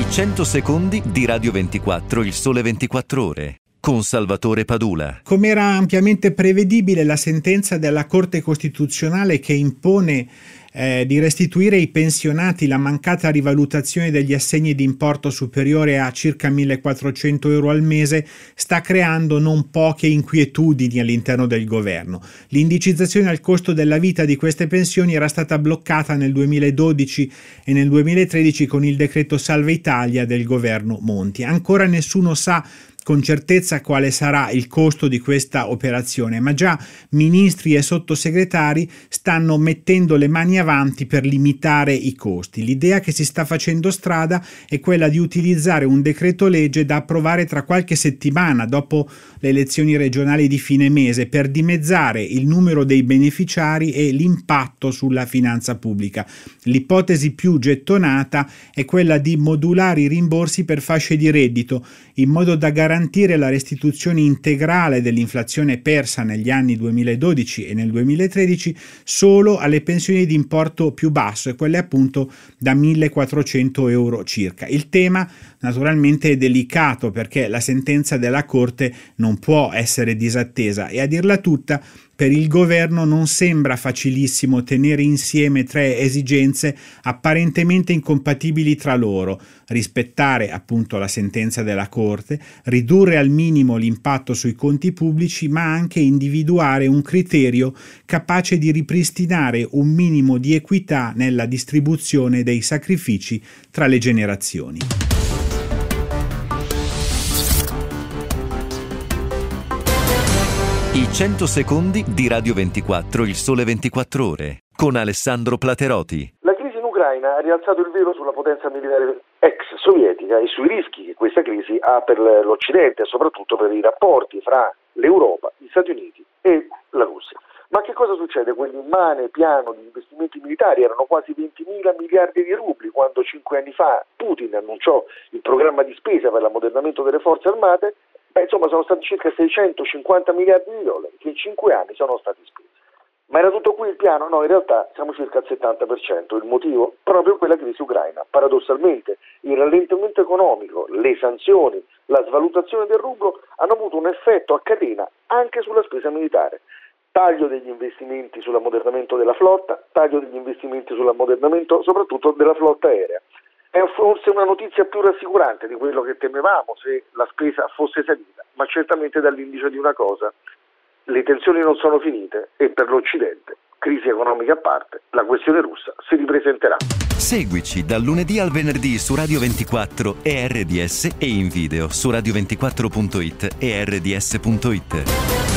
100 secondi di Radio 24, il sole 24 ore, con Salvatore Padula. Come era ampiamente prevedibile, la sentenza della Corte Costituzionale che impone di restituire ai pensionati la mancata rivalutazione degli assegni di importo superiore a circa 1.400 euro al mese sta creando non poche inquietudini all'interno del governo. L'indicizzazione al costo della vita di queste pensioni era stata bloccata nel 2012 e nel 2013 con il decreto Salva Italia del governo Monti. Ancora nessuno sa con certezza quale sarà il costo di questa operazione, ma già ministri e sottosegretari stanno mettendo le mani avanti per limitare i costi. L'idea che si sta facendo strada è quella di utilizzare un decreto legge da approvare tra qualche settimana dopo le elezioni regionali di fine mese per dimezzare il numero dei beneficiari e l'impatto sulla finanza pubblica. L'ipotesi più gettonata è quella di modulare i rimborsi per fasce di reddito in modo da garantire la restituzione integrale dell'inflazione persa negli anni 2012 e nel 2013 solo alle pensioni di importo più basso e quelle appunto da 1.400 euro circa. Il tema naturalmente è delicato perché la sentenza della Corte non può essere disattesa e, a dirla tutta, per il governo non sembra facilissimo tenere insieme tre esigenze apparentemente incompatibili tra loro: rispettare appunto la sentenza della Corte, ridurre al minimo l'impatto sui conti pubblici, ma anche individuare un criterio capace di ripristinare un minimo di equità nella distribuzione dei sacrifici tra le generazioni. I 100 secondi di Radio 24, il sole 24 ore, con Alessandro Plateroti. La crisi in Ucraina ha rialzato il velo sulla potenza militare ex sovietica e sui rischi che questa crisi ha per l'Occidente e soprattutto per i rapporti fra l'Europa, gli Stati Uniti e la Russia. Ma che cosa succede? Quell'immane piano di investimenti militari erano quasi 20.000 miliardi di rubli quando 5 anni fa Putin annunciò il programma di spesa per l'ammodernamento delle forze armate. Insomma, sono stati circa 650 miliardi di dollari che in 5 anni sono stati spesi. Ma era tutto qui il piano? No, in realtà siamo circa al 70%. Il motivo? Proprio quella crisi ucraina. Paradossalmente, il rallentamento economico, le sanzioni, la svalutazione del rublo hanno avuto un effetto a catena anche sulla spesa militare. Taglio degli investimenti sull'ammodernamento della flotta, taglio degli investimenti sull'ammodernamento soprattutto della flotta aerea. È forse una notizia più rassicurante di quello che temevamo se la spesa fosse salita, ma certamente dall'indice di una cosa: le tensioni non sono finite e per l'Occidente, crisi economica a parte, la questione russa si ripresenterà. Seguici dal lunedì al venerdì su Radio 24 e RDS e in video su radio24.it e rds.it.